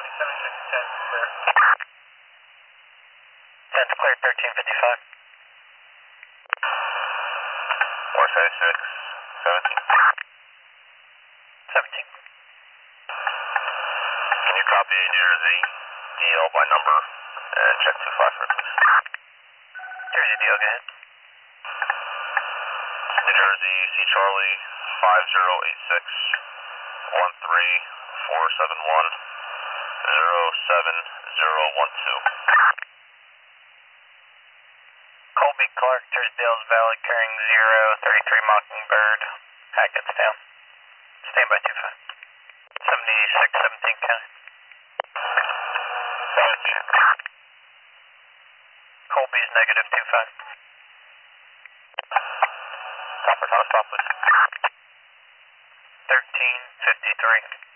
County, 7610 clear. 10's clear, 1355. 476, 17. 17. Can you copy New Jersey DL by number and check 254, please? Jersey deal, go ahead. New Jersey, C Charlie, 5086 13471 07012. Colby Clark, Jerseyville's valid, carrying 033 Mockingbird, Hackett's down. Stand by 25. 76, 17 County. 17. Colby's negative 25. Stop, please. 1353.